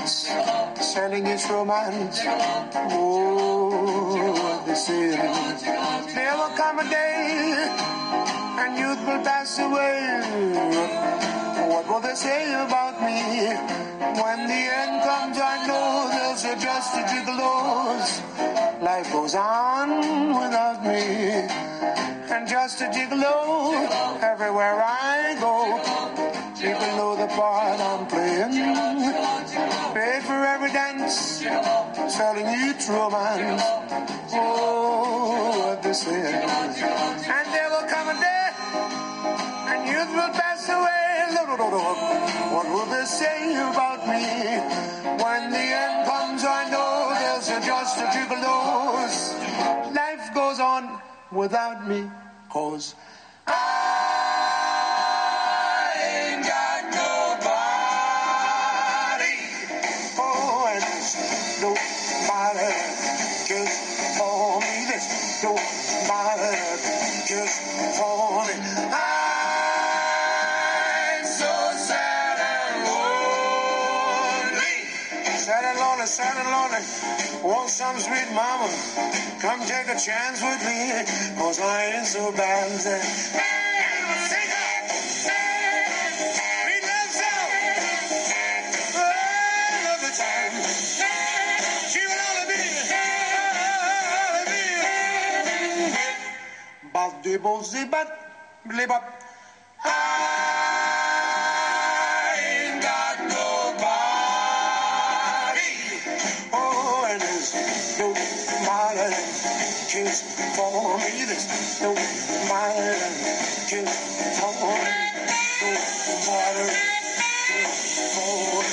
dance, selling its romance. Oh, they say there will come a day and youth will pass away. What will they say about me? When the end comes, I know they'll say just a gigolos. Life goes on without me, and just a gigolo everywhere I go. People know the part I'm playing, paid for every dance, selling each romance. Oh, what they say. And there will come a day, and youth will pass away. What will they say about me? When the end comes, I know there's just a gigolos. Life goes on without me, 'cause I ain't got nobody. Oh, and there's nobody just for me. There's nobody just for me. I'm so sad and lonely. Sad and lonely, sad and lonely. Want some sweet mama, come take a chance with me, 'cause I ain't so bad. I ain't got nobody. Oh, and there's nobody just for me. There's nobody just for me. Nobody just for me.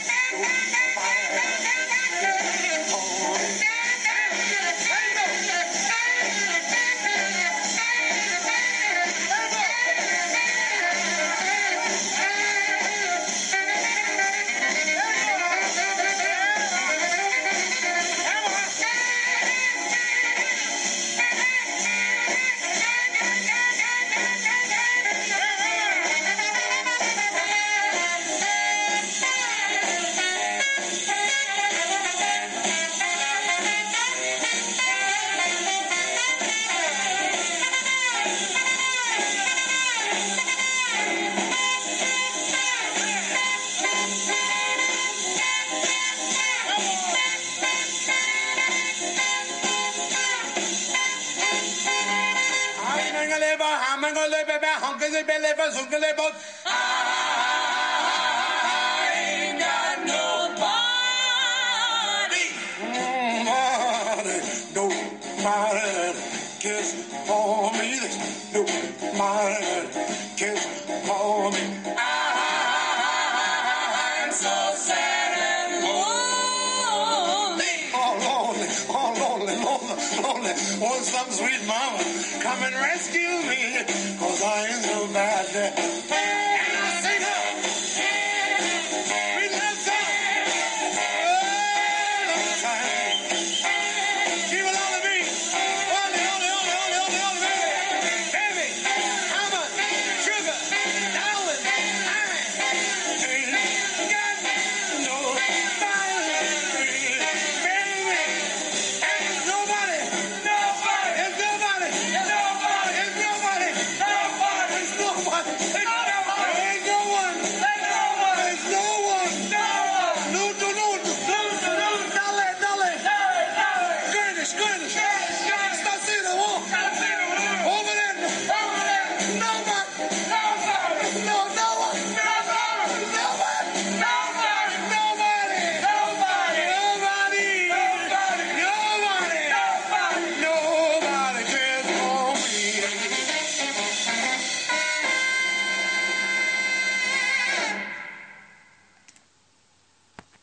I ain't got nobody. Nobody cares for me. There's nobody cares for me. I'm so sad and lonely. Oh, lonely, oh, lonely, lonely, lonely. Want some sweet mama, come and rescue me, 'cause I ain't so bad.